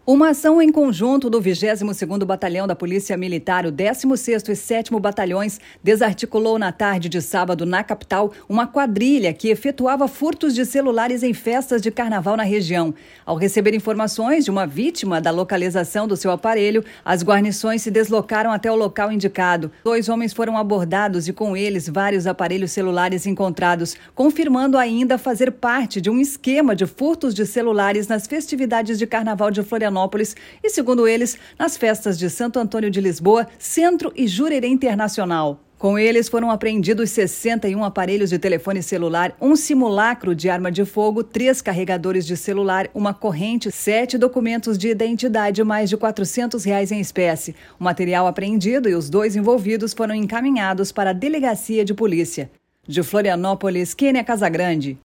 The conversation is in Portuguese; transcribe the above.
Uma ação em conjunto do 22º Batalhão da Polícia Militar, o 16º e 7º Batalhões, desarticulou na tarde de sábado na capital uma quadrilha que efetuava furtos de celulares em festas de carnaval na região. Ao receber informações de uma vítima da localização do seu aparelho, as guarnições se deslocaram até o local indicado. 2 homens foram abordados e com eles vários aparelhos celulares encontrados, confirmando ainda fazer parte de um esquema de furtos de celulares nas festividades de carnaval de Florianópolis e, segundo eles, nas festas de Santo Antônio de Lisboa, Centro e Jurerê Internacional. Com eles foram apreendidos 61 aparelhos de telefone celular, um simulacro de arma de fogo, 3 carregadores de celular, uma corrente, 7 documentos de identidade e mais de R$400 em espécie. O material apreendido e os 2 envolvidos foram encaminhados para a delegacia de polícia. De Florianópolis, Kênia Casagrande.